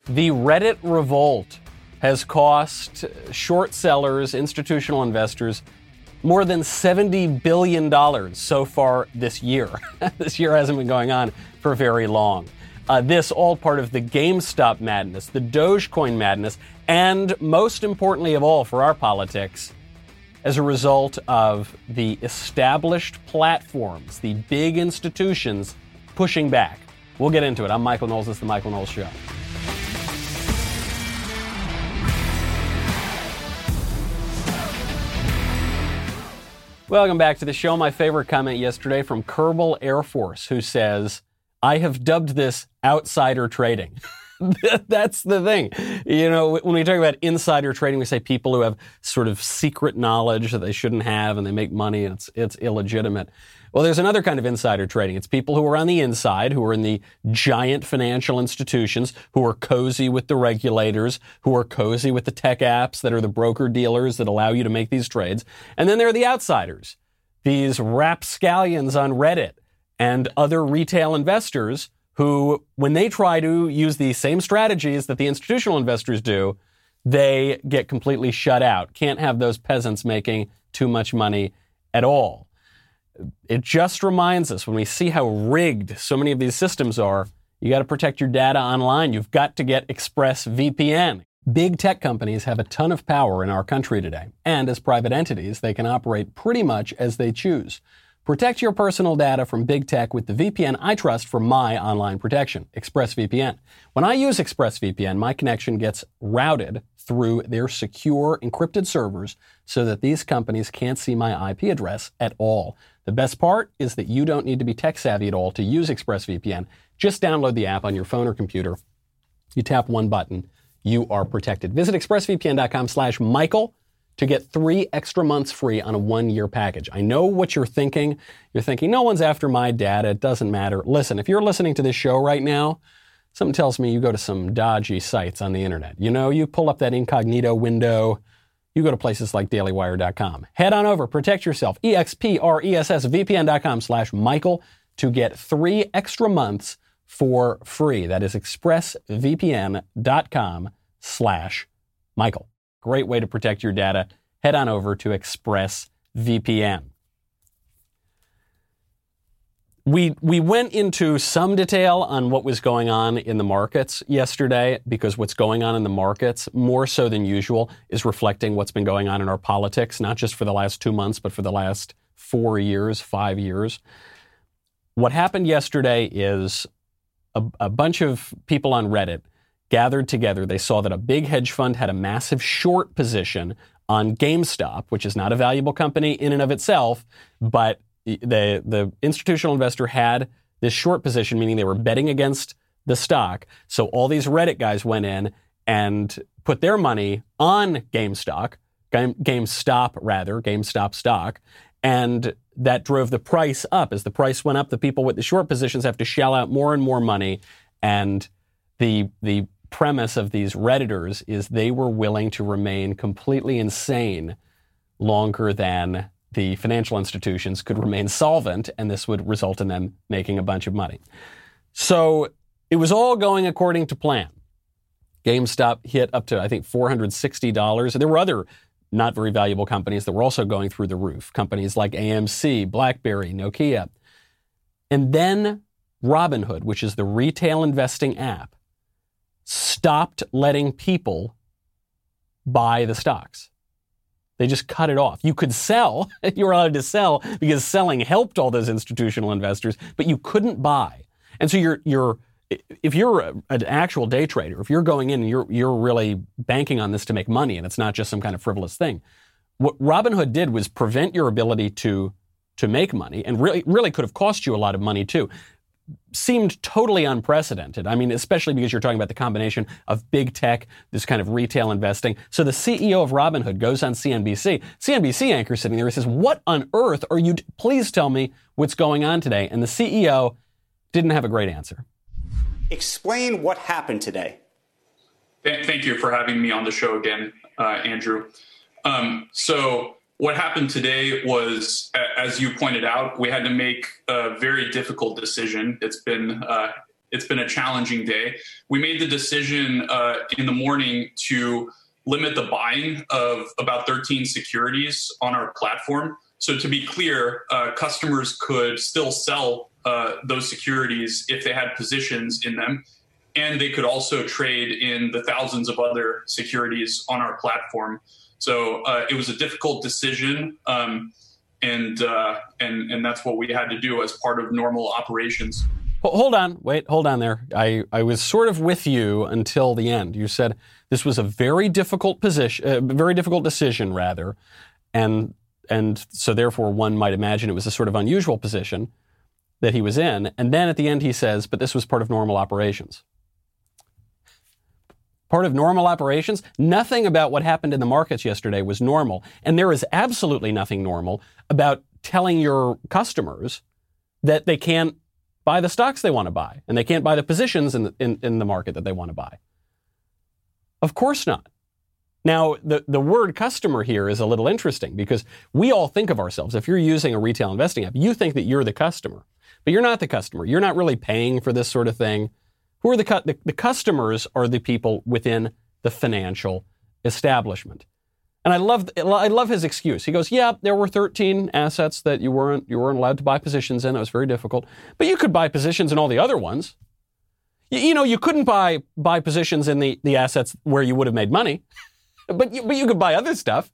The Reddit revolt has cost short sellers, institutional investors, more than $70 billion so far this year. This year hasn't been going on for very long. This all part of the GameStop madness, the Dogecoin madness, and most importantly of all for our politics, as a result of the established platforms, the big institutions pushing back. We'll get into it. I'm Michael Knowles. This is The Michael Knowles Show. Welcome back to the show. My favorite comment yesterday from Kerbal Air Force, who says, I have dubbed this outsider trading. That's the thing. You know, when we talk about insider trading, we say people who have sort of secret knowledge that they shouldn't have and they make money and it's illegitimate. Well, there's another kind of insider trading. It's people who are on the inside, who are in the giant financial institutions, who are cozy with the regulators, who are cozy with the tech apps that are the broker dealers that allow you to make these trades. And then there are the outsiders, these rapscallions on Reddit and other retail investors who, when they try to use the same strategies that the institutional investors do, they get completely shut out. Can't have those peasants making too much money at all. It just reminds us, when we see how rigged so many of these systems are, you got to protect your data online. You've got to get ExpressVPN. Big tech companies have a ton of power in our country today. And as private entities, they can operate pretty much as they choose. Protect your personal data from big tech with the VPN I trust for my online protection, ExpressVPN. When I use ExpressVPN, my connection gets routed through their secure encrypted servers so that these companies can't see my IP address at all. The best part is that you don't need to be tech savvy at all to use ExpressVPN. Just download the app on your phone or computer. You tap one button, you are protected. Visit expressvpn.com/Michael to get 3 extra months free on a 1-year package. I know what you're thinking. You're thinking, no one's after my data. It doesn't matter. Listen, if you're listening to this show right now, something tells me you go to some dodgy sites on the internet. You know, you pull up that incognito window. You go to places like dailywire.com. Head on over, protect yourself. expressvpn.com/Michael to get 3 extra months for free. That is expressvpn.com/Michael. Great way to protect your data. Head on over to ExpressVPN. We went into some detail on what was going on in the markets yesterday, because what's going on in the markets, more so than usual, is reflecting what's been going on in our politics, not just for the last 2 months, but for the last 4 years, 5 years. What happened yesterday is a bunch of people on Reddit gathered together. They saw that a big hedge fund had a massive short position on GameStop, which is not a valuable company in and of itself, but the institutional investor had this short position, meaning they were betting against the stock. So all these Reddit guys went in and put their money on GameStop stock, and that drove the price up. As the price went up, the people with the short positions have to shell out more and more money, and the premise of these Redditors is they were willing to remain completely insane longer than the financial institutions could remain solvent, and this would result in them making a bunch of money. So it was all going according to plan. GameStop hit up to, I think, $460. There were other not very valuable companies that were also going through the roof. Companies like AMC, BlackBerry, Nokia. And then Robinhood, which is the retail investing app, stopped letting people buy the stocks. They just cut it off. You could sell. You were allowed to sell because selling helped all those institutional investors, but you couldn't buy. And so if you're an actual day trader, if you're going in and you're really banking on this to make money, and it's not just some kind of frivolous thing, what Robinhood did was prevent your ability to make money, and really could have cost you a lot of money too. Seemed totally unprecedented. I mean, especially because you're talking about the combination of big tech, this kind of retail investing. So the CEO of Robinhood goes on CNBC. CNBC anchor sitting there, he says, "What on earth are you? Please tell me what's going on today." And the CEO didn't have a great answer. Explain what happened today. Thank you for having me on the show again, Andrew. So what happened today was, as you pointed out, we had to make a very difficult decision. It's been It's been a challenging day. We made the decision in the morning to limit the buying of about 13 securities on our platform. So to be clear, customers could still sell those securities if they had positions in them. And they could also trade in the thousands of other securities on our platform. So it was a difficult decision, and that's what we had to do as part of normal operations. Hold on there. I was sort of with you until the end. You said this was a very difficult decision, rather, and so therefore one might imagine it was a sort of unusual position that he was in. And then at the end he says, but this was part of normal operations. Part of normal operations? Nothing about what happened in the markets yesterday was normal. And there is absolutely nothing normal about telling your customers that they can't buy the stocks they want to buy and they can't buy the positions in the market that they want to buy. Of course not. Now, the word customer here is a little interesting because we all think of ourselves, if you're using a retail investing app, you think that you're the customer. But you're not the customer. You're not really paying for this sort of thing. Who are the customers are the people within the financial establishment. And I love his excuse. He goes, yeah, there were 13 assets that you weren't allowed to buy positions in. That was very difficult. But you could buy positions in all the other ones. You couldn't buy positions in the assets where you would have made money. But you could buy other stuff.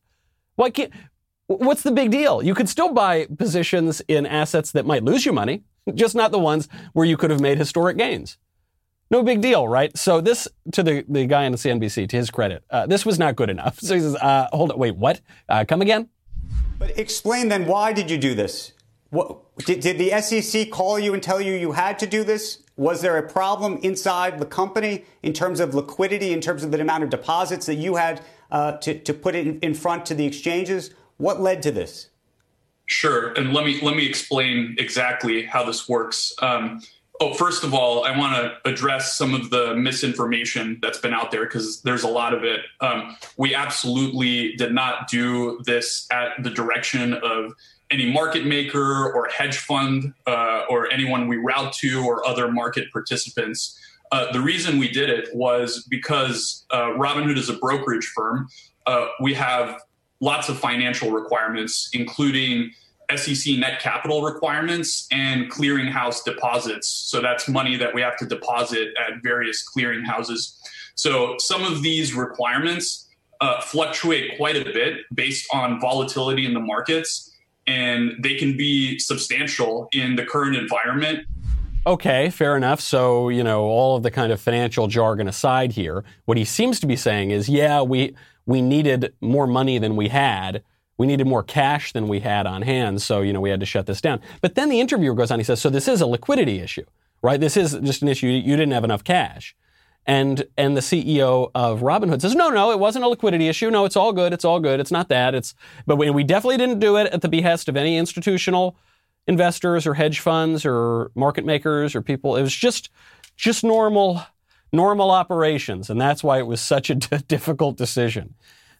What's the big deal? You could still buy positions in assets that might lose you money, just not the ones where you could have made historic gains. No big deal, right? So this, to the guy on the CNBC, to his credit, this was not good enough. So he says, hold on, wait, what? Come again? But explain then, why did you do this? Did the SEC call you and tell you you had to do this? Was there a problem inside the company in terms of liquidity, in terms of the amount of deposits that you had to put it in front to the exchanges? What led to this? Sure, and let me explain exactly how this works. First of all, I want to address some of the misinformation that's been out there because there's a lot of it. We absolutely did not do this at the direction of any market maker or hedge fund or anyone we route to or other market participants. The reason we did it was because Robinhood is a brokerage firm. We have lots of financial requirements, including SEC net capital requirements and clearinghouse deposits. So that's money that we have to deposit at various clearinghouses. So some of these requirements fluctuate quite a bit based on volatility in the markets, and they can be substantial in the current environment. Okay, fair enough. So, all of the kind of financial jargon aside here, what he seems to be saying is, yeah, we needed more money than we had. We needed more cash than we had on hand, so, we had to shut this down. But then the interviewer goes on, he says, so this is a liquidity issue, right? This is just an issue. You didn't have enough cash. And the CEO of Robinhood says, no, it wasn't a liquidity issue. No, it's all good. It's not that. But we definitely didn't do it at the behest of any institutional investors or hedge funds or market makers or people. It was just normal operations. And that's why it was such a difficult decision.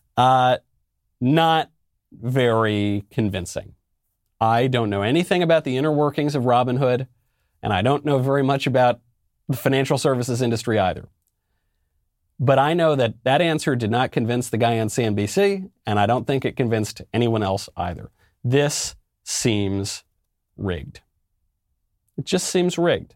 Not very convincing. I don't know anything about the inner workings of Robinhood, and I don't know very much about the financial services industry either. But I know that answer did not convince the guy on CNBC, and I don't think it convinced anyone else either. This seems rigged. It just seems rigged.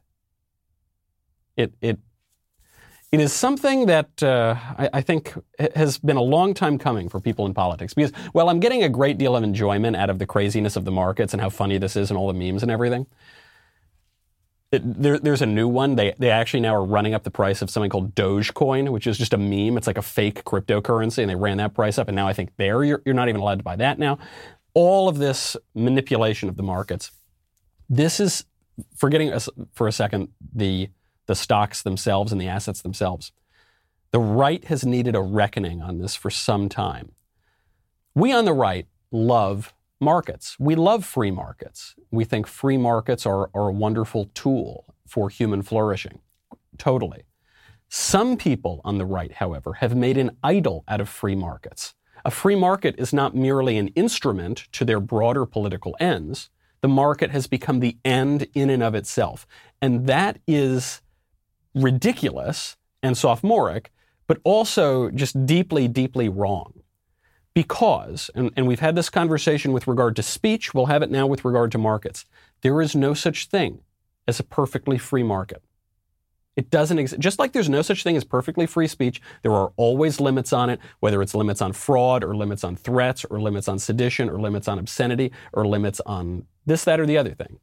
It is something that I think has been a long time coming for people in politics because, well, I'm getting a great deal of enjoyment out of the craziness of the markets and how funny this is and all the memes and everything. There's a new one. They actually now are running up the price of something called Dogecoin, which is just a meme. It's like a fake cryptocurrency, and they ran that price up, and now I think you're not even allowed to buy that now. All of this manipulation of the markets. This is, forgetting for a second the stocks themselves and the assets themselves. The right has needed a reckoning on this for some time. We on the right love markets. We love free markets. We think free markets are a wonderful tool for human flourishing. Totally. Some people on the right, however, have made an idol out of free markets. A free market is not merely an instrument to their broader political ends. The market has become the end in and of itself. And that is ridiculous and sophomoric, but also just deeply, deeply wrong. Because, and we've had this conversation with regard to speech, we'll have it now with regard to markets. There is no such thing as a perfectly free market. It doesn't exist. Just like there's no such thing as perfectly free speech, there are always limits on it, whether it's limits on fraud or limits on threats or limits on sedition or limits on obscenity or limits on this, that, or the other thing,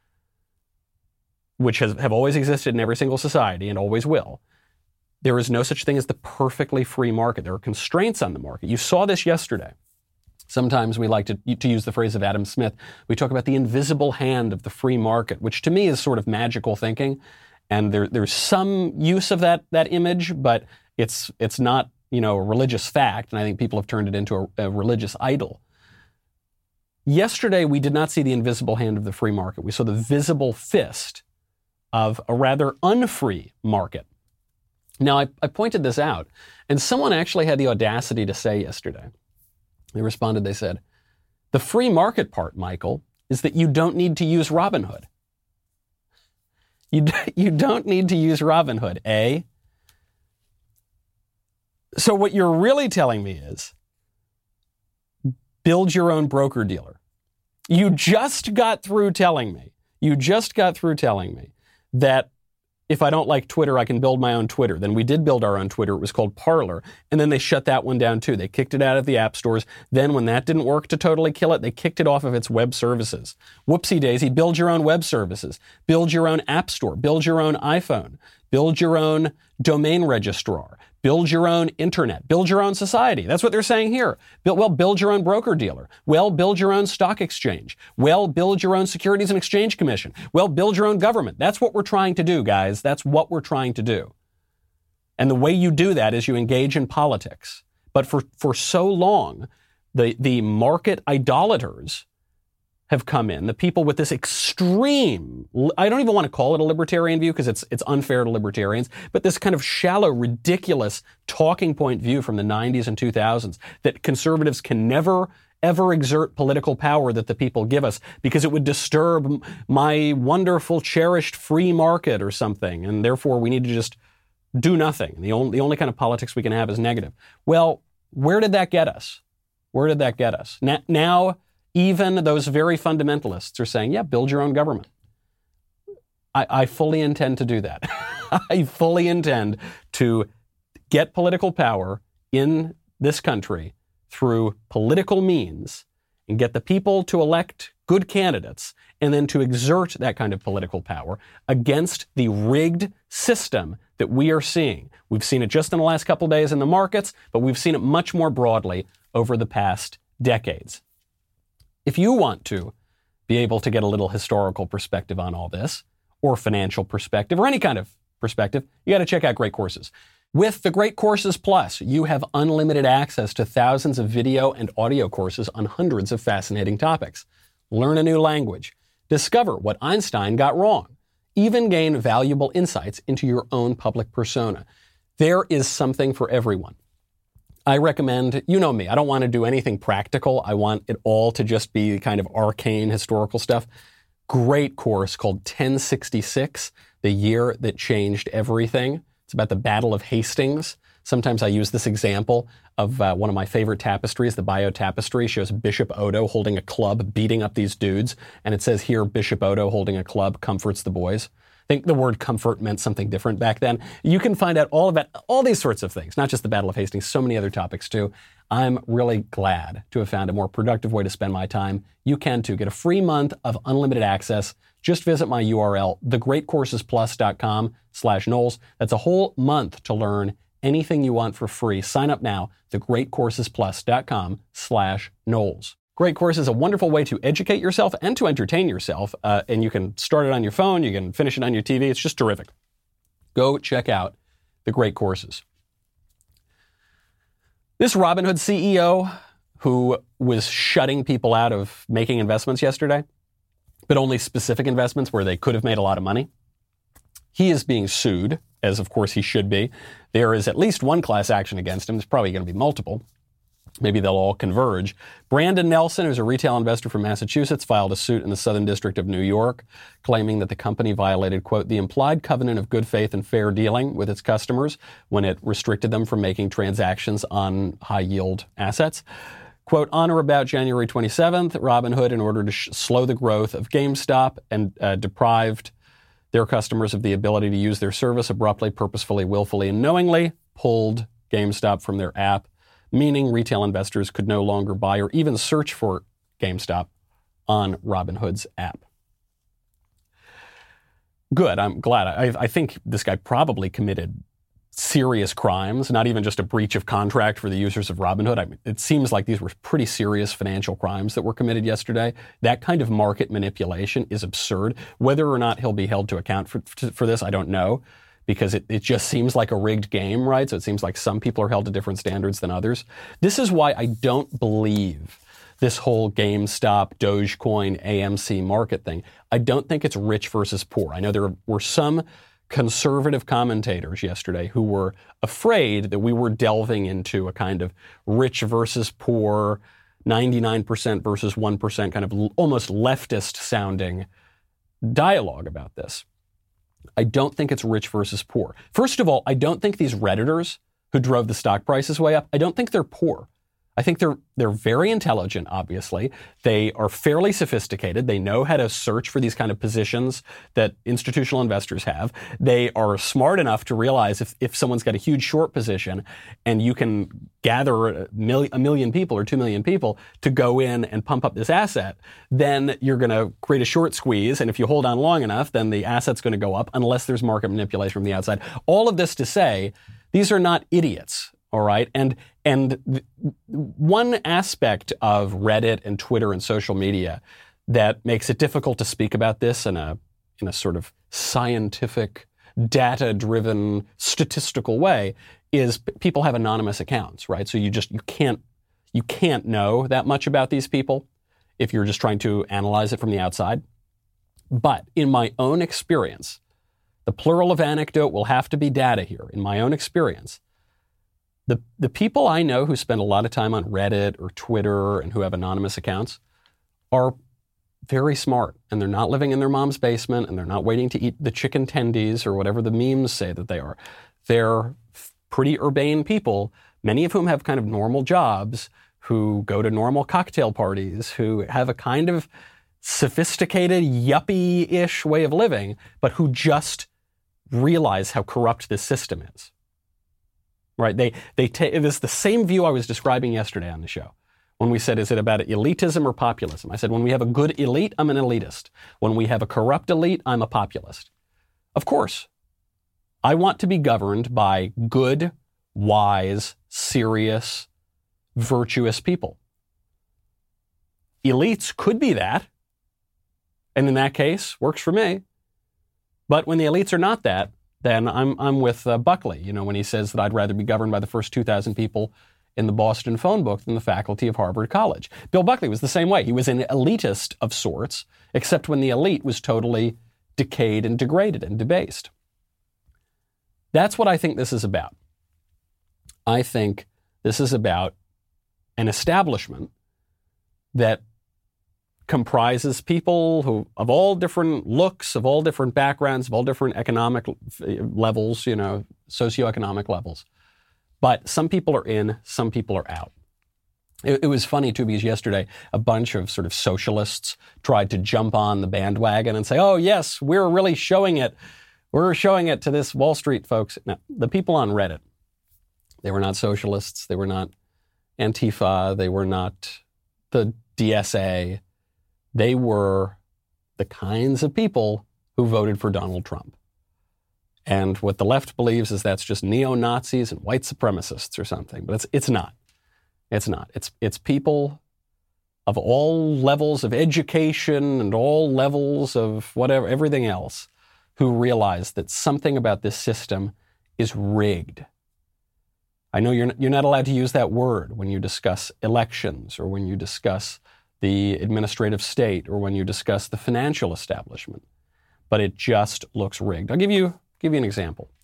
which have always existed in every single society and always will. There is no such thing as the perfectly free market. There are constraints on the market. You saw this yesterday. Sometimes we like to use the phrase of Adam Smith. We talk about the invisible hand of the free market, which to me is sort of magical thinking. And there's some use of that image, but it's not, a religious fact. And I think people have turned it into a religious idol. Yesterday, we did not see the invisible hand of the free market. We saw the visible fist of a rather unfree market. Now, I pointed this out, and someone actually had the audacity to say yesterday. They responded, they said, the free market part, Michael, is that you don't need to use Robinhood. You don't need to use Robinhood, eh? So what you're really telling me is, build your own broker-dealer. You just got through telling me that if I don't like Twitter, I can build my own Twitter. Then we did build our own Twitter. It was called Parler. And then they shut that one down too. They kicked it out of the app stores. Then when that didn't work to totally kill it, they kicked it off of its web services. Whoopsie daisy, build your own web services. Build your own app store. Build your own iPhone. Build your own domain registrar. Build your own internet. Build your own society. That's what they're saying here. Build your own broker-dealer. Well, build your own stock exchange. Well, build your own Securities and Exchange Commission. Well, build your own government. That's what we're trying to do, guys. That's what we're trying to do. And the way you do that is you engage in politics. But for so long, the market idolaters have come in, the people with this extreme, I don't even want to call it a libertarian view because it's unfair to libertarians, but this kind of shallow, ridiculous talking point view from the 90s and 2000s that conservatives can never, ever exert political power that the people give us because it would disturb my wonderful, cherished free market or something, and therefore we need to just do nothing. The only kind of politics we can have is negative. Well, where did that get us? Where did that get us? Now, even those very fundamentalists are saying, yeah, build your own government. I fully intend to do that. I fully intend to get political power in this country through political means and get the people to elect good candidates and then to exert that kind of political power against the rigged system that we are seeing. We've seen it just in the last couple of days in the markets, but we've seen it much more broadly over the past decades. If you want to be able to get a little historical perspective on all this, or financial perspective, or any kind of perspective, you got to check out Great Courses. With the Great Courses Plus, you have unlimited access to thousands of video and audio courses on hundreds of fascinating topics. Learn a new language, discover what Einstein got wrong, even gain valuable insights into your own public persona. There is something for everyone. I recommend, you know me, I don't want to do anything practical. I want it all to just be kind of arcane historical stuff. Great course called 1066, the year that changed everything. It's about the Battle of Hastings. Sometimes I use this example of one of my favorite tapestries, the Bayeux Tapestry, shows Bishop Odo holding a club, beating up these dudes. And it says here, Bishop Odo holding a club comforts the boys. I think the word comfort meant something different back then. You can find out all about all these sorts of things, not just the Battle of Hastings, so many other topics too. I'm really glad to have found a more productive way to spend my time. You can too. Get a free month of unlimited access. Just visit my URL, thegreatcoursesplus.com/Knowles. That's a whole month to learn anything you want for free. Sign up now, thegreatcoursesplus.com/Knowles. Great Course is a wonderful way to educate yourself and to entertain yourself. And you can start it on your phone. You can finish it on your TV. It's just terrific. Go check out the Great Courses. This Robinhood CEO who was shutting people out of making investments yesterday, but only specific investments where they could have made a lot of money, he is being sued, as of course he should be. There is at least one class action against him. There's probably going to be multiple. Maybe they'll all converge. Brandon Nelson, who's a retail investor from Massachusetts, filed a suit in the Southern District of New York, claiming that the company violated, quote, the implied covenant of good faith and fair dealing with its customers when it restricted them from making transactions on high-yield assets. Quote, on or about January 27th, Robinhood, in order to slow the growth of GameStop and deprived their customers of the ability to use their service, abruptly, purposefully, willfully, and knowingly pulled GameStop from their app, meaning retail investors could no longer buy or even search for GameStop on Robinhood's app. Good. I'm glad. I think this guy probably committed serious crimes, not even just a breach of contract for the users of Robinhood. I mean, it seems like these were pretty serious financial crimes that were committed yesterday. That kind of market manipulation is absurd. Whether or not he'll be held to account for this, I don't know, because it just seems like a rigged game, right? So it seems like some people are held to different standards than others. This is why I don't believe this whole GameStop, Dogecoin, AMC market thing. I don't think it's rich versus poor. I know there were some conservative commentators yesterday who were afraid that we were delving into a kind of rich versus poor, 99% versus 1% kind of almost leftist sounding dialogue about this. I don't think it's rich versus poor. First of all, I don't think these Redditors who drove the stock prices way up, I don't think they're poor. I think they're very intelligent, obviously. They are fairly sophisticated. They know how to search for these kind of positions that institutional investors have. They are smart enough to realize if someone's got a huge short position and you can gather a million people or 2 million people to go in and pump up this asset, then you're going to create a short squeeze. And if you hold on long enough, then the asset's going to go up unless there's market manipulation from the outside. All of this to say, these are not idiots. All right. And one aspect of Reddit and Twitter and social media that makes it difficult to speak about this in a sort of scientific, data-driven, statistical way is people have anonymous accounts, right? So you can't know that much about these people if you're just trying to analyze it from the outside. But in my own experience, the plural of anecdote will have to be data here. In my own experience, the people I know who spend a lot of time on Reddit or Twitter and who have anonymous accounts are very smart, and they're not living in their mom's basement, and they're not waiting to eat the chicken tendies or whatever the memes say that they are. They're pretty urbane people, many of whom have kind of normal jobs, who go to normal cocktail parties, who have a kind of sophisticated, yuppie-ish way of living, but who just realize how corrupt this system is. Right? It is the same view I was describing yesterday on the show when we said, is it about elitism or populism? I said, when we have a good elite, I'm an elitist. When we have a corrupt elite, I'm a populist. Of course, I want to be governed by good, wise, serious, virtuous people. Elites could be that, and in that case, works for me. But when the elites are not that, then I'm with Buckley, when he says that I'd rather be governed by the first 2,000 people in the Boston phone book than the faculty of Harvard College. Bill Buckley was the same way. He was an elitist of sorts, except when the elite was totally decayed and degraded and debased. That's what I think this is about. I think this is about an establishment that comprises people who of all different looks, of all different backgrounds, of all different economic levels, socioeconomic levels. But some people are in, some people are out. It was funny, too, because yesterday a bunch of sort of socialists tried to jump on the bandwagon and say, oh, yes, we're really showing it. We're showing it to this Wall Street folks. Now, the people on Reddit, they were not socialists. They were not Antifa. They were not the DSA. They were the kinds of people who voted for Donald Trump. And what the left believes is that's just neo-Nazis and white supremacists or something. But it's not. It's not. It's people of all levels of education and all levels of whatever, everything else, who realize that something about this system is rigged. I know you're not allowed to use that word when you discuss elections or when you discuss the administrative state or when you discuss the financial establishment, but it just looks rigged. I'll give you an example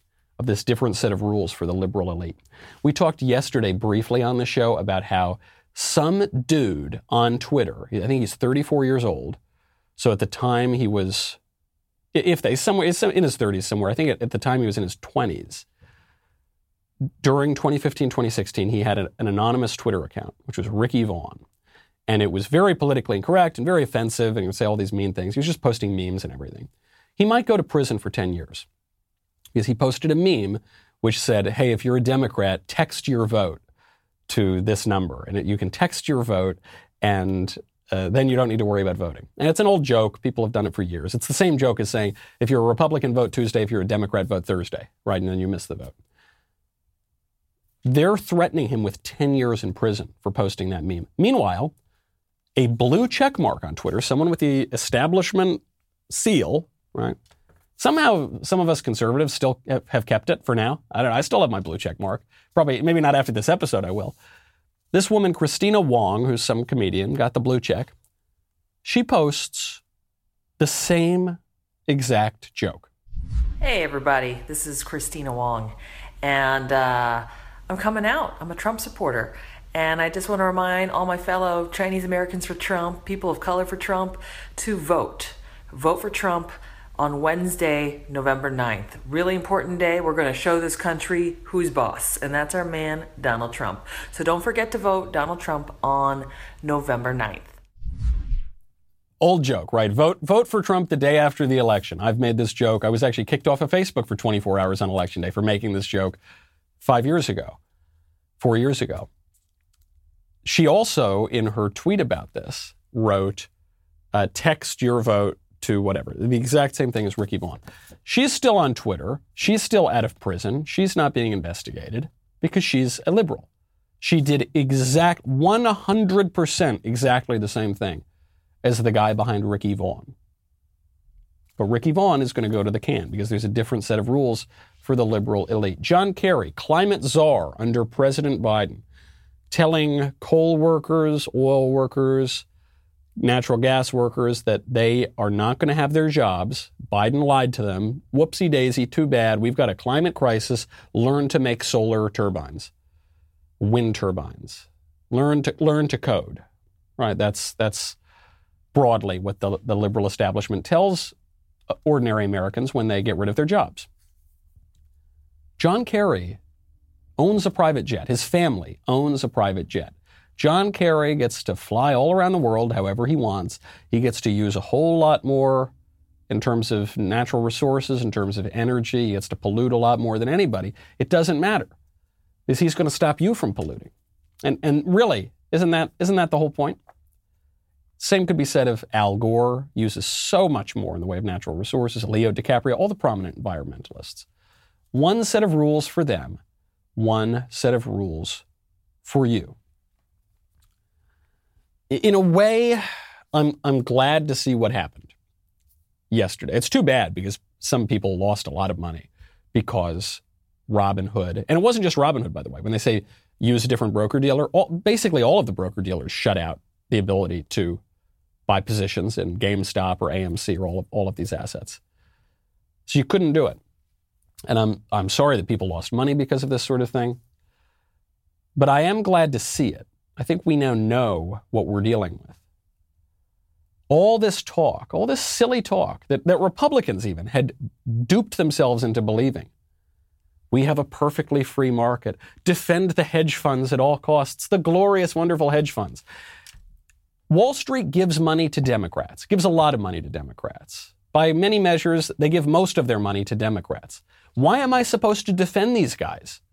of this different set of rules for the liberal elite. We talked yesterday briefly on the show about how some dude on Twitter, I think he's 34 years old, so at the time he was, somewhere in his 30s somewhere, I think at the time he was in his 20s. During 2015, 2016, he had an anonymous Twitter account, which was Ricky Vaughn. And it was very politically incorrect and very offensive, and he would say all these mean things. He was just posting memes and everything. He might go to prison for 10 years because he posted a meme which said, hey, if you're a Democrat, text your vote to this number. And you can text your vote, and then you don't need to worry about voting. And it's an old joke. People have done it for years. It's the same joke as saying, if you're a Republican, vote Tuesday. If you're a Democrat, vote Thursday, right? And then you miss the vote. They're threatening him with 10 years in prison for posting that meme. Meanwhile, a blue check mark on Twitter, someone with the establishment seal, right? Somehow, some of us conservatives still have kept it for now. I don't know. I still have my blue check mark. Probably, maybe not after this episode, I will. This woman, Christina Wong, who's some comedian, got the blue check. She posts the same exact joke. Hey, everybody. This is Christina Wong. And I'm coming out. I'm a Trump supporter. And I just want to remind all my fellow Chinese Americans for Trump, people of color for Trump, to vote. Vote for Trump on Wednesday, November 9th. Really important day. We're going to show this country who's boss. And that's our man, Donald Trump. So don't forget to vote Donald Trump on November 9th. Old joke, right? Vote for Trump the day after the election. I've made this joke. I was actually kicked off of Facebook for 24 hours on Election Day for making this joke 4 years ago. She also, in her tweet about this, wrote, text your vote to whatever. The exact same thing as Ricky Vaughn. She's still on Twitter. She's still out of prison. She's not being investigated because she's a liberal. She did 100% exactly the same thing as the guy behind Ricky Vaughn. But Ricky Vaughn is going to go to the can because there's a different set of rules for the liberal elite. John Kerry, climate czar under President Biden, telling coal workers, oil workers, natural gas workers that they are not going to have their jobs. Biden lied to them. Whoopsie daisy, too bad. We've got a climate crisis. Learn to make solar turbines, wind turbines. Learn to code. Right? That's broadly what the liberal establishment tells ordinary Americans when they get rid of their jobs. John Kerry owns a private jet. His family owns a private jet. John Kerry gets to fly all around the world however he wants. He gets to use a whole lot more in terms of natural resources, in terms of energy. He gets to pollute a lot more than anybody. It doesn't matter because he's going to stop you from polluting. And really, isn't that the whole point? Same could be said of Al Gore, uses so much more in the way of natural resources, Leo DiCaprio, all the prominent environmentalists. One set of rules for them, one set of rules for you. In a way, I'm glad to see what happened yesterday. It's too bad because some people lost a lot of money because Robinhood, and it wasn't just Robinhood, by the way. When they say use a different broker-dealer, basically all of the broker-dealers shut out the ability to buy positions in GameStop or AMC or all of these assets. So you couldn't do it. And I'm sorry that people lost money because of this sort of thing. But I am glad to see it. I think we now know what we're dealing with. All this talk, all this silly talk that Republicans even had duped themselves into believing. We have a perfectly free market. Defend the hedge funds at all costs. The glorious, wonderful hedge funds. Wall Street gives money to Democrats, gives a lot of money to Democrats. By many measures, they give most of their money to Democrats. Why am I supposed to defend these guys?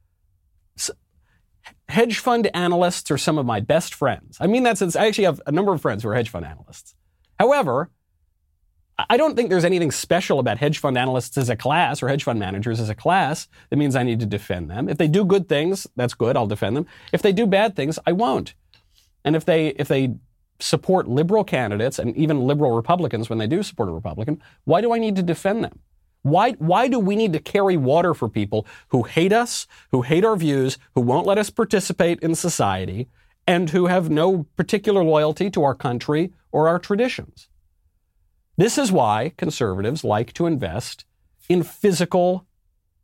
Hedge fund analysts are some of my best friends. I mean, I actually have a number of friends who are hedge fund analysts. However, I don't think there's anything special about hedge fund analysts as a class or hedge fund managers as a class that means I need to defend them. If they do good things, that's good, I'll defend them. If they do bad things, I won't. And if they support liberal candidates and even liberal Republicans when they do support a Republican, why do I need to defend them? Why do we need to carry water for people who hate us, who hate our views, who won't let us participate in society, and who have no particular loyalty to our country or our traditions? This is why conservatives like to invest in physical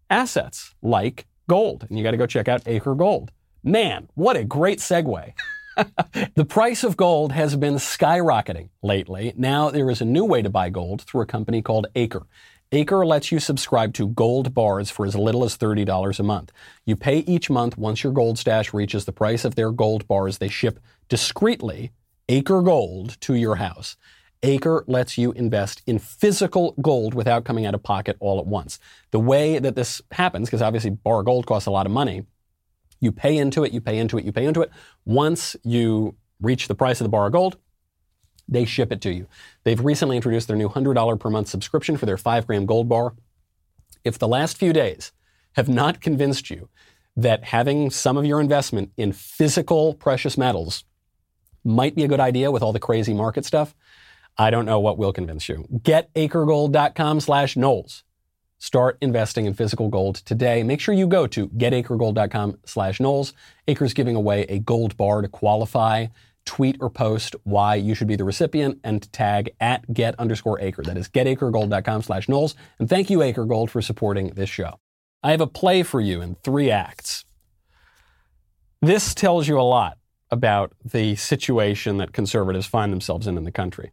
assets like gold. And you got to go check out Acre Gold. Man, what a great segue. The price of gold has been skyrocketing lately. Now there is a new way to buy gold through a company called Acre. Acre lets you subscribe to gold bars for as little as $30 a month. You pay each month. Once your gold stash reaches the price of their gold bars, they ship discreetly Acre Gold to your house. Acre lets you invest in physical gold without coming out of pocket all at once. The way that this happens, because obviously bar gold costs a lot of money, you pay into it, you pay into it, you pay into it. Once you reach the price of the bar of gold, they ship it to you. They've recently introduced their new $100 per month subscription for their 5-gram gold bar. If the last few days have not convinced you that having some of your investment in physical precious metals might be a good idea with all the crazy market stuff, I don't know what will convince you. GetAcreGold.com/Knowles. Start investing in physical gold today. Make sure you go to GetAcreGold.com/Knowles. Acre's giving away a gold bar to qualify. Tweet or post why you should be the recipient and tag at @get_Acre. That is GetAcreGold.com/Knowles. And thank you, Acre Gold, for supporting this show. I have a play for you in 3 acts. This tells you a lot about the situation that conservatives find themselves in the country.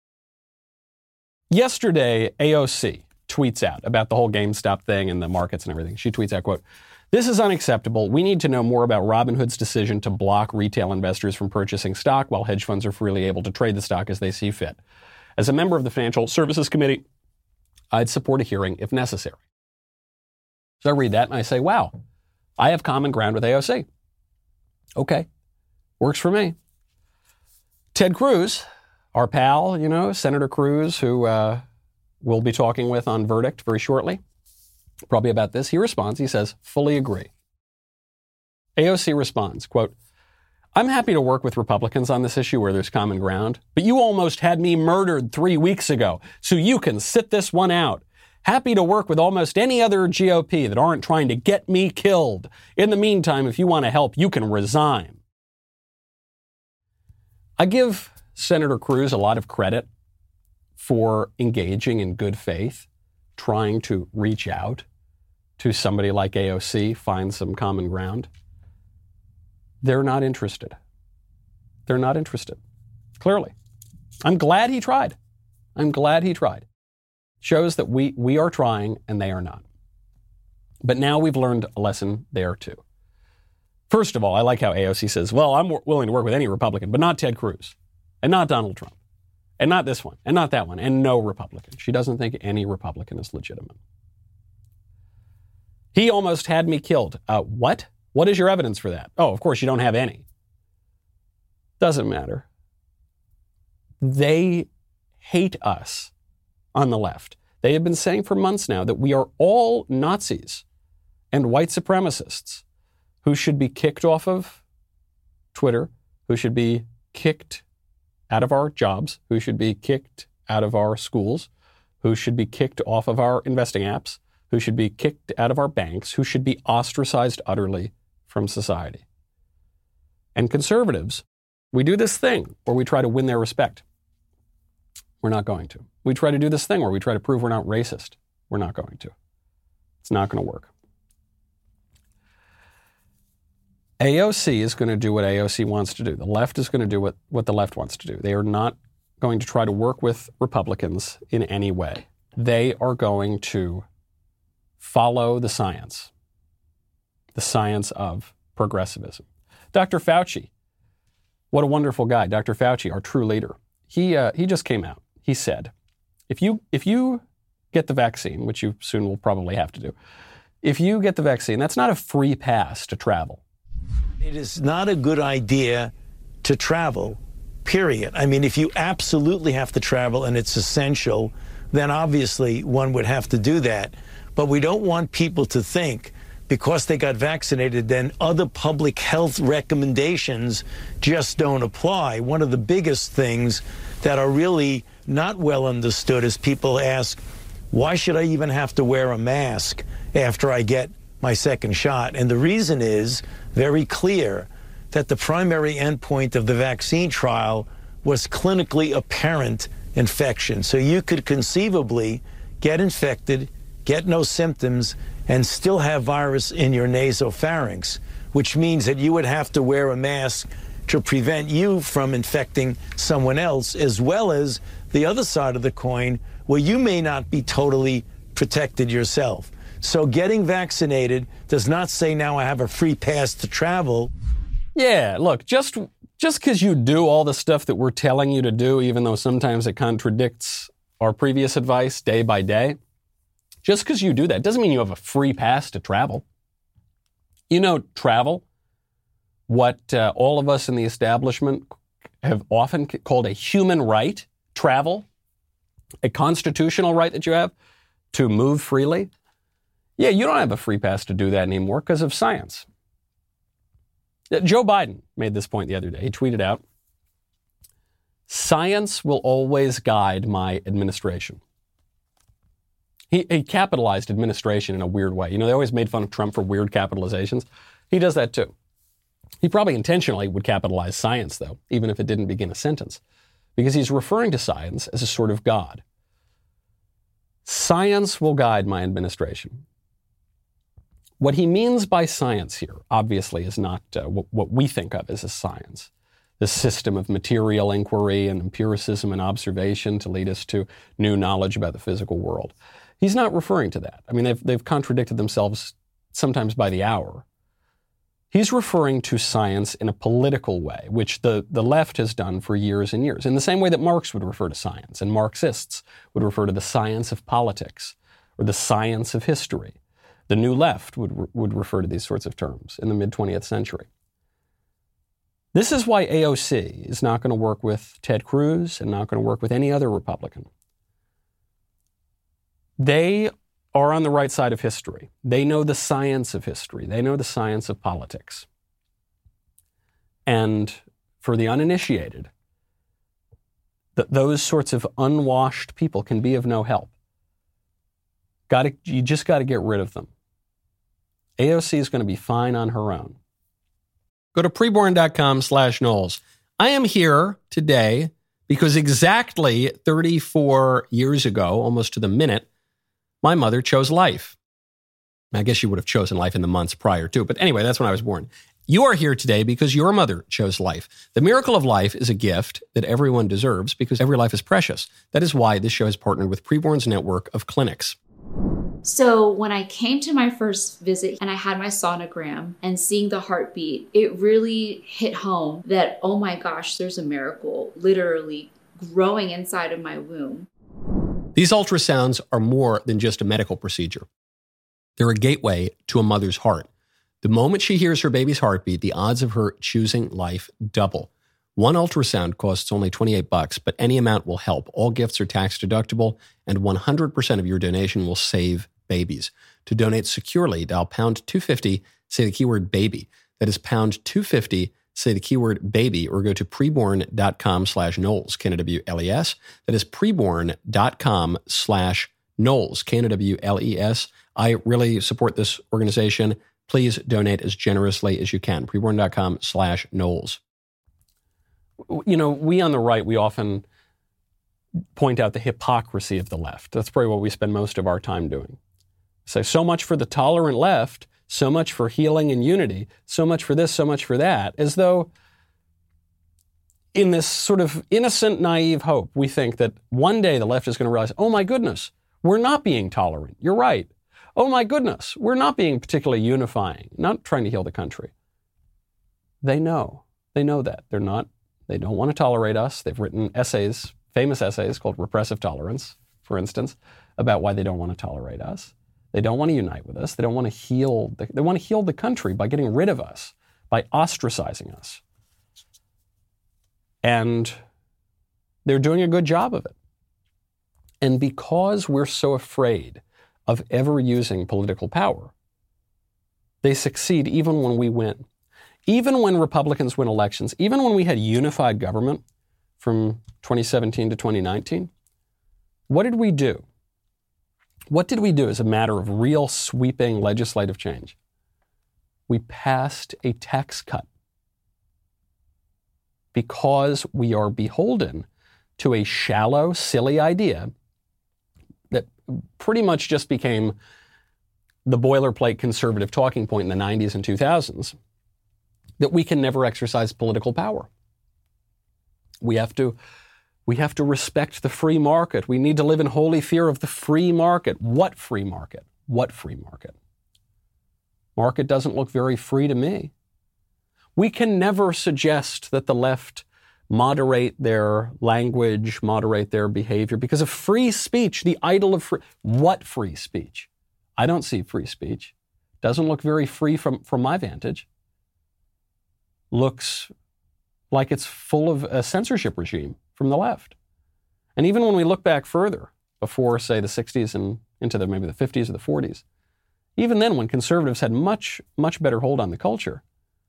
Yesterday, AOC tweets out about the whole GameStop thing and the markets and everything. She tweets out, quote, "This is unacceptable. We need to know more about Robinhood's decision to block retail investors from purchasing stock while hedge funds are freely able to trade the stock as they see fit. As a member of the Financial Services Committee, I'd support a hearing if necessary." So I read that and I say, wow, I have common ground with AOC. Okay, works for me. Ted Cruz, our pal, Senator Cruz, who we'll be talking with on Verdict very shortly, probably about this. He responds, he says, fully agree. AOC responds, quote, "I'm happy to work with Republicans on this issue where there's common ground, but you almost had me murdered 3 weeks ago, so you can sit this one out. Happy to work with almost any other GOP that aren't trying to get me killed. In the meantime, if you want to help, you can resign." I give Senator Cruz a lot of credit for engaging in good faith, trying to reach out to somebody like AOC, find some common ground. They're not interested. They're not interested. Clearly. I'm glad he tried. Shows that we are trying and they are not. But now we've learned a lesson there too. First of all, I like how AOC says, well, I'm willing to work with any Republican, but not Ted Cruz, and not Donald Trump, and not this one, and not that one, and no Republican. She doesn't think any Republican is legitimate. He almost had me killed. What? What is your evidence for that? Oh, of course, you don't have any. Doesn't matter. They hate us on the left. They have been saying for months now that we are all Nazis and white supremacists who should be kicked off of Twitter, who should be kicked out of our jobs, who should be kicked out of our schools, who should be kicked off of our investing apps, who should be kicked out of our banks, who should be ostracized utterly from society. And conservatives, we do this thing where we try to win their respect. We're not going to. We try to do this thing where we try to prove we're not racist. We're not going to. It's not going to work. AOC is going to do what AOC wants to do. The left is going to do what the left wants to do. They are not going to try to work with Republicans in any way. They are going to follow the science of progressivism. Dr. Fauci, what a wonderful guy. Dr. Fauci, our true leader. He just came out. He said, if you get the vaccine, which you soon will probably have to do, if you get the vaccine, that's not a free pass to travel. It is not a good idea to travel, period. I mean, if you absolutely have to travel and it's essential, then obviously one would have to do that. But we don't want people to think because they got vaccinated, then other public health recommendations just don't apply. One of the biggest things that are really not well understood is people ask, why should I even have to wear a mask after I get my second shot? And the reason is very clear, that the primary endpoint of the vaccine trial was clinically apparent infection. So you could conceivably get infected, get no symptoms, and still have virus in your nasopharynx, which means that you would have to wear a mask to prevent you from infecting someone else, as well as the other side of the coin where you may not be totally protected yourself. So getting vaccinated does not say now I have a free pass to travel. Yeah, look, just because you do all the stuff that we're telling you to do, even though sometimes it contradicts our previous advice day by day, just because you do that doesn't mean you have a free pass to travel. You know, travel, what all of us in the establishment have often called a human right, travel, a constitutional right that you have to move freely. Yeah, you don't have a free pass to do that anymore because of science. Joe Biden made this point the other day. He tweeted out, "Science will always guide my administration." He capitalized administration in a weird way. You know, they always made fun of Trump for weird capitalizations. He does that too. He probably intentionally would capitalize science, though, even if it didn't begin a sentence, because he's referring to science as a sort of God. Science will guide my administration. What he means by science here, obviously, is not what we think of as a science, the system of material inquiry and empiricism and observation to lead us to new knowledge about the physical world. He's not referring to that. I mean, they've contradicted themselves sometimes by the hour. He's referring to science in a political way, which the left has done for years and years, in the same way that Marx would refer to science, and Marxists would refer to the science of politics or the science of history. The New Left would refer to these sorts of terms in the mid-20th century. This is why AOC is not going to work with Ted Cruz and not going to work with any other Republican. They are on the right side of history. They know the science of history. They know the science of politics. And for the uninitiated, those sorts of unwashed people can be of no help. You just got to get rid of them. AOC is going to be fine on her own. Go to preborn.com/Knowles. I am here today because exactly 34 years ago, almost to the minute, my mother chose life. I guess she would have chosen life in the months prior too. But anyway, that's when I was born. You are here today because your mother chose life. The miracle of life is a gift that everyone deserves because every life is precious. That is why this show has partnered with Preborn's network of clinics. So when I came to my first visit and I had my sonogram and seeing the heartbeat, it really hit home that, oh my gosh, there's a miracle literally growing inside of my womb. These ultrasounds are more than just a medical procedure. They're a gateway to a mother's heart. The moment she hears her baby's heartbeat, the odds of her choosing life double. One ultrasound costs only $28, but any amount will help. All gifts are tax deductible, and 100% of your donation will save babies. To donate securely, dial pound 250, say the keyword baby. That is pound 250, say the keyword baby, or go to preborn.com/Knowles, Knowles. That is preborn.com/Knowles, Knowles. I really support this organization. Please donate as generously as you can. Preborn.com/Knowles. You know, we on the right, we often point out the hypocrisy of the left. That's probably what we spend most of our time doing. So much for the tolerant left, so much for healing and unity, so much for this, so much for that, as though in this sort of innocent, naive hope, we think that one day the left is going to realize, oh my goodness, we're not being tolerant. You're right. Oh my goodness, we're not being particularly unifying, not trying to heal the country. They know. They know that. They don't want to tolerate us. They've written essays, famous essays called Repressive Tolerance, for instance, about why they don't want to tolerate us. They don't want to unite with us. They don't want to heal. They want to heal the country by getting rid of us, by ostracizing us. And they're doing a good job of it. And because we're so afraid of ever using political power, they succeed even when we win. Even when Republicans win elections, even when we had unified government from 2017 to 2019, what did we do? What did we do as a matter of real sweeping legislative change? We passed a tax cut because we are beholden to a shallow, silly idea that pretty much just became the boilerplate conservative talking point in the 90s and 2000s that we can never exercise political power. We have to respect the free market. We need to live in holy fear of the free market. What free market? What free market? Market doesn't look very free to me. We can never suggest that the left moderate their language, moderate their behavior because of free speech, the idol of free. What free speech? I don't see free speech. Doesn't look very free from my vantage. Looks like it's full of a censorship regime from the left. And even when we look back further, before, say, the 60s and into maybe the 50s or the 40s, even then when conservatives had much, much better hold on the culture,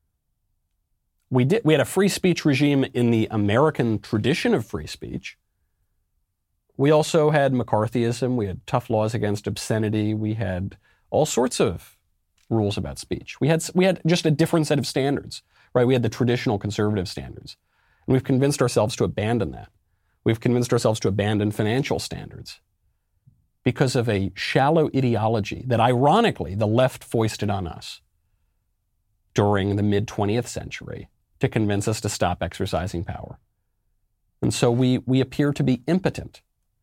we had a free speech regime in the American tradition of free speech. We also had McCarthyism. We had tough laws against obscenity. We had all sorts of rules about speech. We had just a different set of standards, right? We had the traditional conservative standards. And we've convinced ourselves to abandon that. We've convinced ourselves to abandon financial standards because of a shallow ideology that, ironically, the left foisted on us during the mid-20th century to convince us to stop exercising power. And so we appear to be impotent.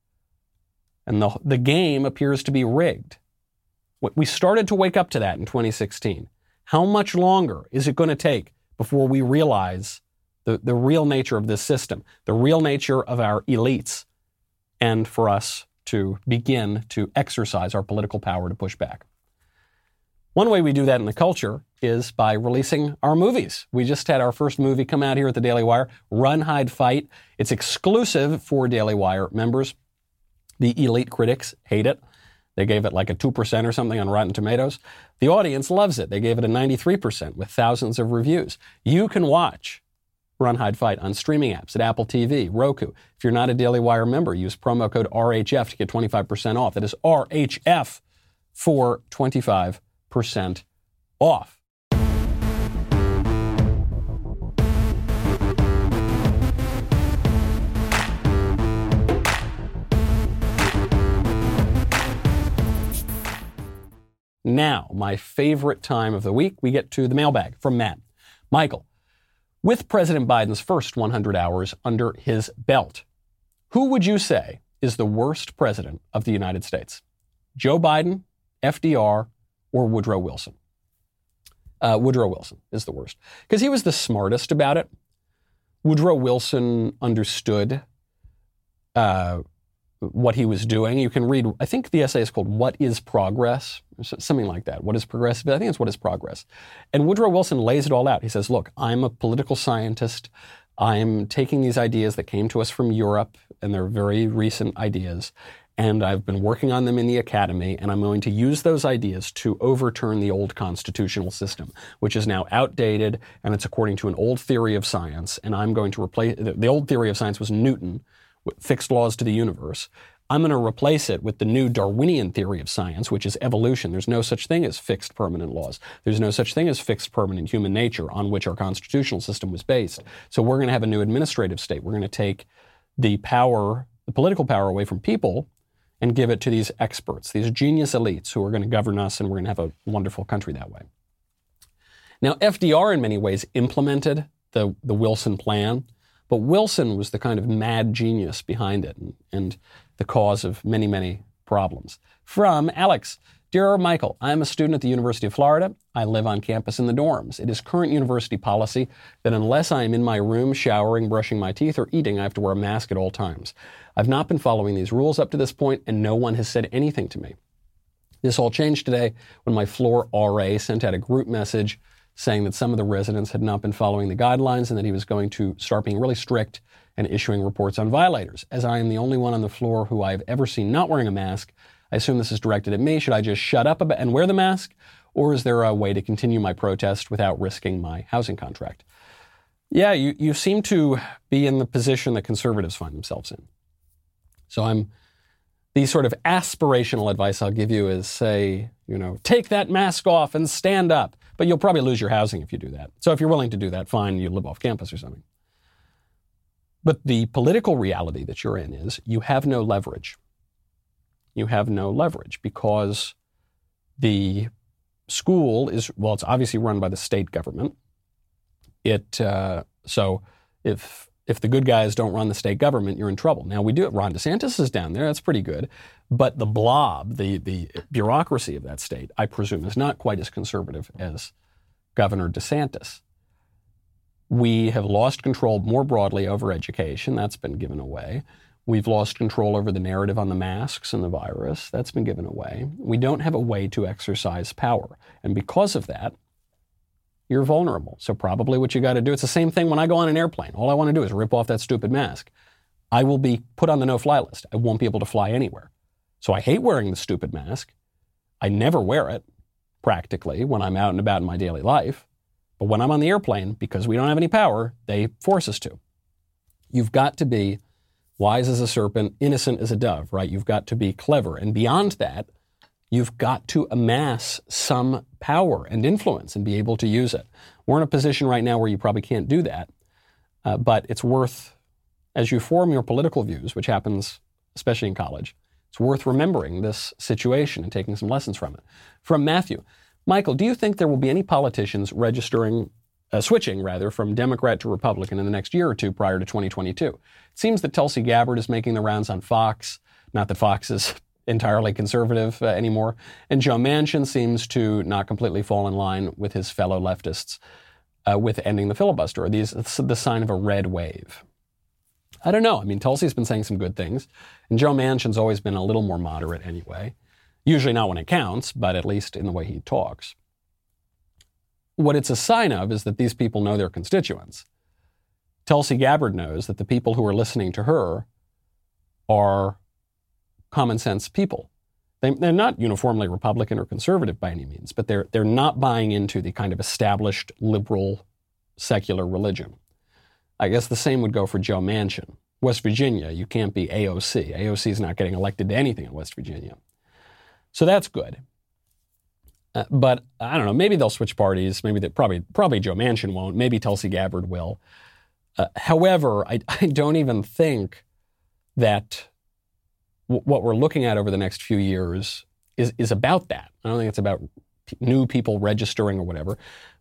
And the game appears to be rigged. We started to wake up to that in 2016. How much longer is it going to take before we realize the real nature of this system, the real nature of our elites, and for us to begin to exercise our political power to push back? One way we do that in the culture is by releasing our movies. We just had our first movie come out here at the Daily Wire, Run, Hide, Fight. It's exclusive for Daily Wire members. The elite critics hate it. They gave it like a 2% or something on Rotten Tomatoes. The audience loves it. They gave it a 93% with thousands of reviews. You can watch Run, Hide, Fight on streaming apps at Apple TV, Roku. If you're not a Daily Wire member, use promo code RHF to get 25% off. That is RHF for 25% off. Now, my favorite time of the week, we get to the mailbag from Matt. Michael, with President Biden's first 100 hours under his belt, who would you say is the worst president of the United States? Joe Biden, FDR, or Woodrow Wilson? Woodrow Wilson is the worst because he was the smartest about it. Woodrow Wilson understood what he was doing. You can read, I think the essay is called What is Progress? Something like that. What is progressive? I think it's What is Progress? And Woodrow Wilson lays it all out. He says, look, I'm a political scientist. I'm taking these ideas that came to us from Europe, and they're very recent ideas, and I've been working on them in the academy, and I'm going to use those ideas to overturn the old constitutional system, which is now outdated, and it's according to an old theory of science, and I'm going to replace, the old theory of science was Newton, fixed laws to the universe. I'm going to replace it with the new Darwinian theory of science, which is evolution. There's no such thing as fixed permanent laws. There's no such thing as fixed permanent human nature on which our constitutional system was based. So we're going to have a new administrative state. We're going to take the power, the political power away from people and give it to these experts, these genius elites who are going to govern us, and we're going to have a wonderful country that way. Now, FDR in many ways implemented the Wilson plan, but Wilson was the kind of mad genius behind it and the cause of many, many problems. From Alex, Dear Michael, I'm a student at the University of Florida. I live on campus in the dorms. It is current university policy that unless I am in my room showering, brushing my teeth, or eating, I have to wear a mask at all times. I've not been following these rules up to this point, and no one has said anything to me. This all changed today when my floor RA sent out a group message saying that some of the residents had not been following the guidelines and that he was going to start being really strict and issuing reports on violators. As I am the only one on the floor who I've ever seen not wearing a mask, I assume this is directed at me. Should I just shut up and wear the mask? Or is there a way to continue my protest without risking my housing contract? Yeah, you seem to be in the position that conservatives find themselves in. So the sort of aspirational advice I'll give you is say, take that mask off and stand up. But you'll probably lose your housing if you do that. So if you're willing to do that, fine, you live off campus or something. But the political reality that you're in is you have no leverage. You have no leverage because The school is, well, it's obviously run by the state government. So if the good guys don't run the state government, you're in trouble. Now, we do it. Ron DeSantis is down there. That's pretty good. But the blob, the bureaucracy of that state, I presume, is not quite as conservative as Governor DeSantis. We have lost control more broadly over education. That's been given away. We've lost control over the narrative on the masks and the virus. That's been given away. We don't have a way to exercise power. And because of that, you're vulnerable. So probably what you got to do, it's the same thing when I go on an airplane. All I want to do is rip off that stupid mask. I will be put on the no-fly list. I won't be able to fly anywhere. So I hate wearing the stupid mask. I never wear it, practically, when I'm out and about in my daily life. But when I'm on the airplane, because we don't have any power, they force us to. You've got to be wise as a serpent, innocent as a dove, right? You've got to be clever. And beyond that, you've got to amass some power and influence and be able to use it. We're in a position right now where you probably can't do that, but it's worth, as you form your political views, which happens especially in college, it's worth remembering this situation and taking some lessons from it. From Matthew, Michael, do you think there will be any politicians switching from Democrat to Republican in the next year or two prior to 2022? It seems that Tulsi Gabbard is making the rounds on Fox, not that Fox is entirely conservative anymore, and Joe Manchin seems to not completely fall in line with his fellow leftists with ending the filibuster. Are these the sign of a red wave? I don't know. I mean, Tulsi's been saying some good things, and Joe Manchin's always been a little more moderate anyway. Usually not when it counts, but at least in the way he talks. What it's a sign of is that these people know their constituents. Tulsi Gabbard knows that the people who are listening to her are common sense people. They're not uniformly Republican or conservative by any means, but they're not buying into the kind of established liberal secular religion. I guess the same would go for Joe Manchin. West Virginia, you can't be AOC. AOC is not getting elected to anything in West Virginia. So that's good. But I don't know, maybe they'll switch parties. Maybe probably Joe Manchin won't. Maybe Tulsi Gabbard will. However, I don't even think that what we're looking at over the next few years is about that. I don't think it's about new people registering or whatever.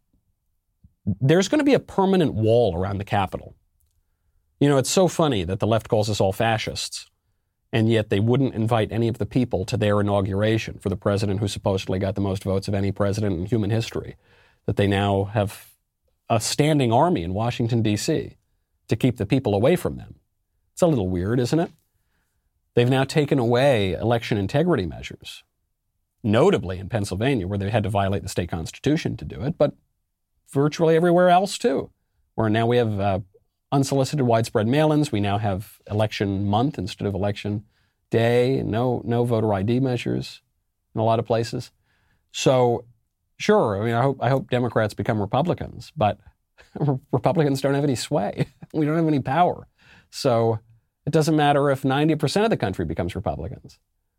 There's going to be a permanent wall around the Capitol. You know, it's so funny that the left calls us all fascists, and yet they wouldn't invite any of the people to their inauguration for the president who supposedly got the most votes of any president in human history, that they now have a standing army in Washington, D.C. to keep the people away from them. It's a little weird, isn't it? They've now taken away election integrity measures, notably in Pennsylvania, where they had to violate the state constitution to do it, but virtually everywhere else, too, where now we have unsolicited widespread mail-ins. We now have election month instead of election day. No voter ID measures in a lot of places. So, sure, I mean, I hope Democrats become Republicans, but Republicans don't have any sway. We don't have any power. So it doesn't matter if 90% of the country becomes Republicans.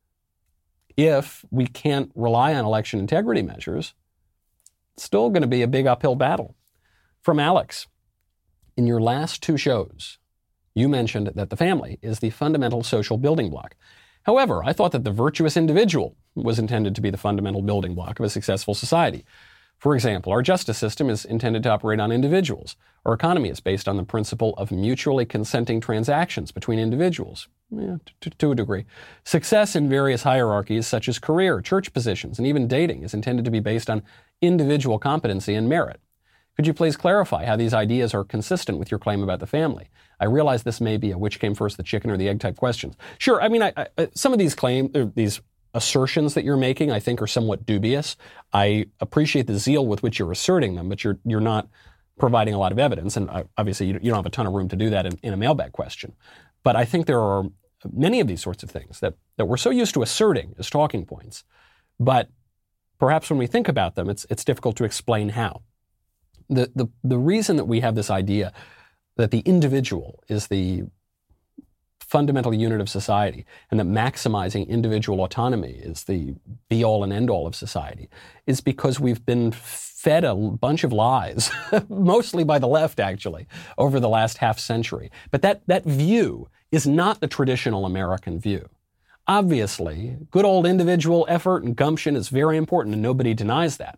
If we can't rely on election integrity measures, it's still going to be a big uphill battle. From Alex, in your last two shows, you mentioned that the family is the fundamental social building block. However, I thought that the virtuous individual was intended to be the fundamental building block of a successful society. For example, our justice system is intended to operate on individuals. Our economy is based on the principle of mutually consenting transactions between individuals, to a degree. Success in various hierarchies, such as career, church positions, and even dating, is intended to be based on individual competency and merit. Could you please clarify how these ideas are consistent with your claim about the family? I realize this may be a which came first, the chicken or the egg type questions. Sure, I mean, some of these these assertions that you're making, I think, are somewhat dubious. I appreciate the zeal with which you're asserting them, but you're not providing a lot of evidence, and obviously you don't have a ton of room to do that in a mailbag question. But I think there are many of these sorts of things that we're so used to asserting as talking points, but perhaps when we think about them, it's difficult to explain how. The reason that we have this idea that the individual is the fundamental unit of society and that maximizing individual autonomy is the be-all and end-all of society is because we've been fed a bunch of lies, mostly by the left, actually, over the last half century. But that view is not the traditional American view. obviously, good old individual effort and gumption is very important, and nobody denies that.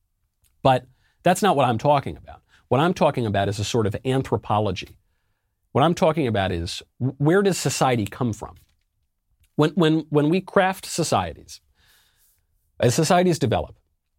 But that's not what I'm talking about. What I'm talking about is a sort of anthropology. What I'm talking about is, where does society come from? When we craft societies, as societies develop,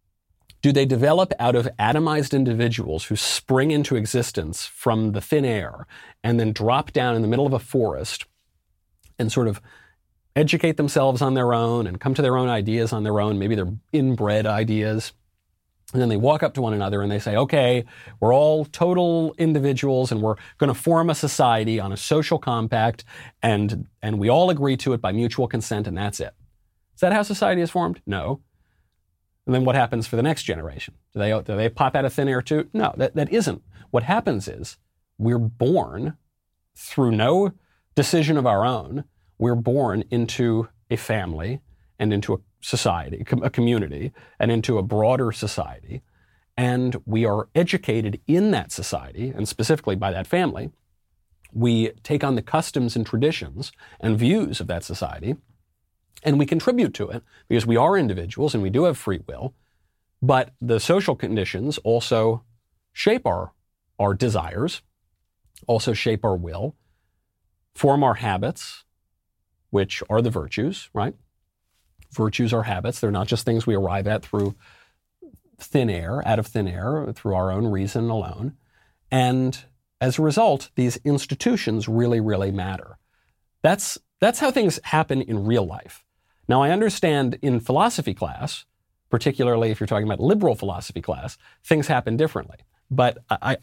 do they develop out of atomized individuals who spring into existence from the thin air and then drop down in the middle of a forest and sort of educate themselves on their own and come to their own ideas on their own, maybe they're inbred ideas, and then they walk up to one another and they say, okay, we're all total individuals and we're going to form a society on a social compact, and we all agree to it by mutual consent, and that's it. Is that how society is formed? No. And then what happens for the next generation? Do they pop out of thin air too? No, that isn't. What happens is we're born through no decision of our own. We're born into a family and into a society, a community, and into a broader society. And we are educated in that society, and specifically by that family. We take on the customs and traditions and views of that society, and we contribute to it because we are individuals and we do have free will. But the social conditions also shape our desires, also shape our will, form our habits, which are the virtues, right? Virtues are habits. They're not just things we arrive at through thin air, out of thin air, through our own reason alone. And as a result, these institutions really, really matter. That's how things happen in real life. Now, I understand in philosophy class, particularly if you're talking about liberal philosophy class, things happen differently. But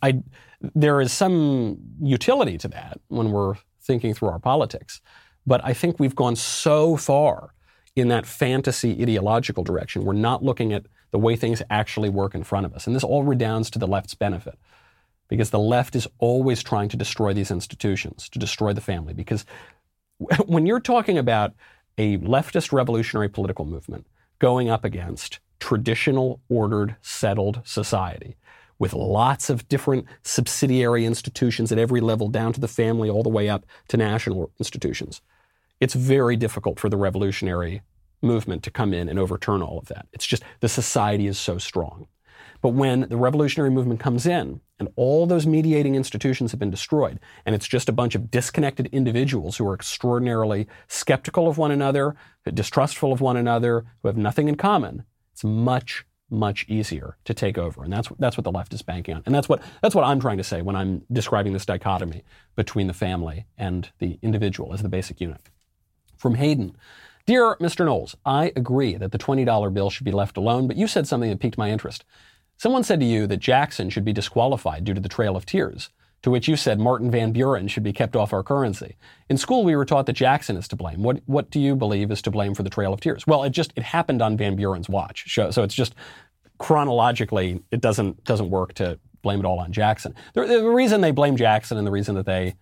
there is some utility to that when we're thinking through our politics. But I think we've gone so far in that fantasy ideological direction. We're not looking at the way things actually work in front of us. And this all redounds to the left's benefit, because the left is always trying to destroy these institutions, to destroy the family. Because when you're talking about a leftist revolutionary political movement going up against traditional, ordered, settled society with lots of different subsidiary institutions at every level, down to the family, all the way up to national institutions, it's very difficult for the revolutionary movement to come in and overturn all of that. It's just the society is so strong. But when the revolutionary movement comes in and all those mediating institutions have been destroyed, and it's just a bunch of disconnected individuals who are extraordinarily skeptical of one another, distrustful of one another, who have nothing in common, it's much, much easier to take over. And that's what the left is banking on. And that's what I'm trying to say when I'm describing this dichotomy between the family and the individual as the basic unit. From Hayden: Dear Mr. Knowles, I agree that the $20 bill should be left alone, but you said something that piqued my interest. Someone said to you that Jackson should be disqualified due to the Trail of Tears, to which you said Martin Van Buren should be kept off our currency. In school, we were taught that Jackson is to blame. What do you believe is to blame for the Trail of Tears? Well, it happened on Van Buren's watch, so it's just chronologically it doesn't work to blame it all on Jackson. The reason they blame Jackson and the reason that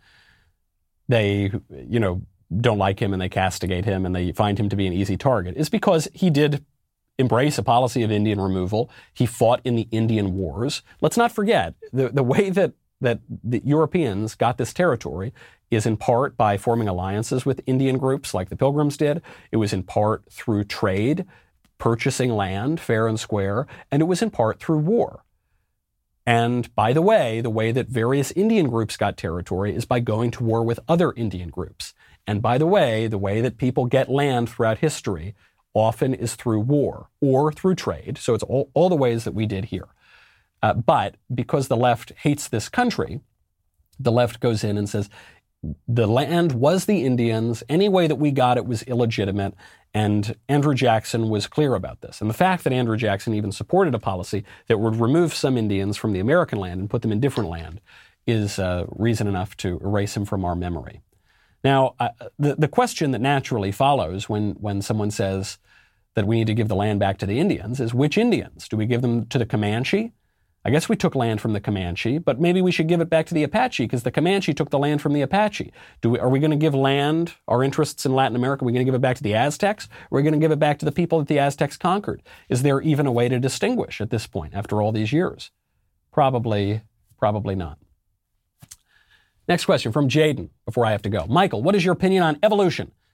they don't like him and they castigate him and they find him to be an easy target is because he did embrace a policy of Indian removal. He fought in the Indian Wars. Let's not forget the way that the Europeans got this territory is in part by forming alliances with Indian groups like the Pilgrims did. It was in part through trade, purchasing land fair and square, and it was in part through war. And by the way that various Indian groups got territory is by going to war with other Indian groups. And by the way that people get land throughout history often is through war or through trade. So it's all the ways that we did here. But because the left hates this country, the left goes in and says, the land was the Indians. Any way that we got it was illegitimate. And Andrew Jackson was clear about this. And the fact that Andrew Jackson even supported a policy that would remove some Indians from the American land and put them in different land is reason enough to erase him from our memory. Now, the question that naturally follows when someone says that we need to give the land back to the Indians is, which Indians? Do we give them to the Comanche? I guess we took land from the Comanche, but maybe we should give it back to the Apache because the Comanche took the land from the Apache. Are we going to give land, our interests in Latin America, are we going to give it back to the Aztecs? Or are we going to give it back to the people that the Aztecs conquered? Is there even a way to distinguish at this point after all these years? Probably not. Next question from Jaden before I have to go. Michael, what is your opinion on evolution?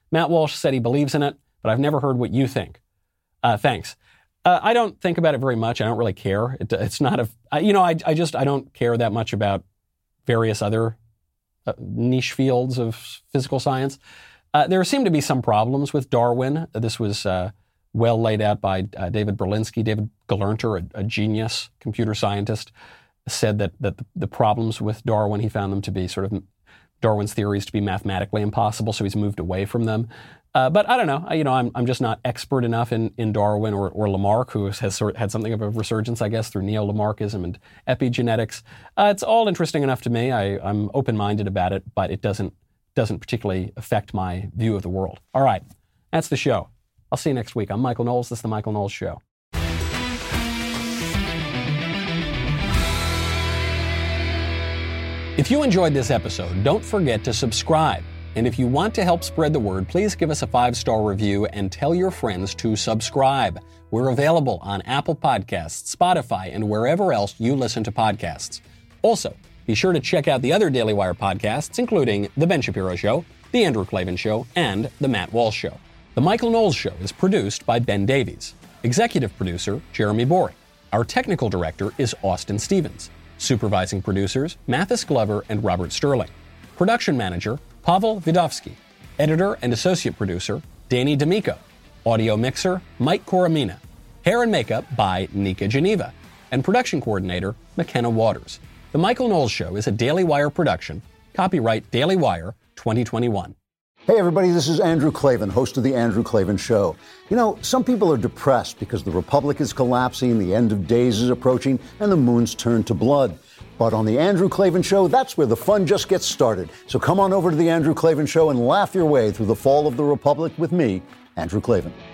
Matt Walsh said he believes in it, but I've never heard what you think. Thanks. I don't think about it very much. I don't really care. It's not I don't care that much about various other niche fields of physical science. There seem to be some problems with Darwin. This was well laid out by David Berlinski. David Galerner, a genius computer scientist, said that the problems with Darwin, he found them to be sort of Darwin's theories to be mathematically impossible, so he's moved away from them. But I don't know. I'm just not expert enough in Darwin or Lamarck, who has sort of had something of a resurgence, I guess, through neo-Lamarckism and epigenetics. It's all interesting enough to me. I'm open-minded about it, but it doesn't particularly affect my view of the world. All right, that's the show. I'll see you next week. I'm Michael Knowles. This is The Michael Knowles Show. If you enjoyed this episode, don't forget to subscribe. And if you want to help spread the word, please give us a 5-star review and tell your friends to subscribe. We're available on Apple Podcasts, Spotify, and wherever else you listen to podcasts. Also, be sure to check out the other Daily Wire podcasts, including The Ben Shapiro Show, The Andrew Klavan Show, and The Matt Walsh Show. The Michael Knowles Show is produced by Ben Davies. Executive producer, Jeremy Boring. Our technical director is Austin Stevens. Supervising producers, Mathis Glover and Robert Sterling. Production manager, Pavel Vidovsky. Editor and associate producer, Danny D'Amico. Audio mixer, Mike Coromina. Hair and makeup by Nika Geneva. And production coordinator, McKenna Waters. The Michael Knowles Show is a Daily Wire production. Copyright Daily Wire 2021. Hey everybody, this is Andrew Klavan, host of The Andrew Klavan Show. You know, some people are depressed because the Republic is collapsing, the end of days is approaching, and the moon's turned to blood. But on The Andrew Klavan Show, that's where the fun just gets started. So come on over to The Andrew Klavan Show and laugh your way through the fall of the Republic with me, Andrew Klavan.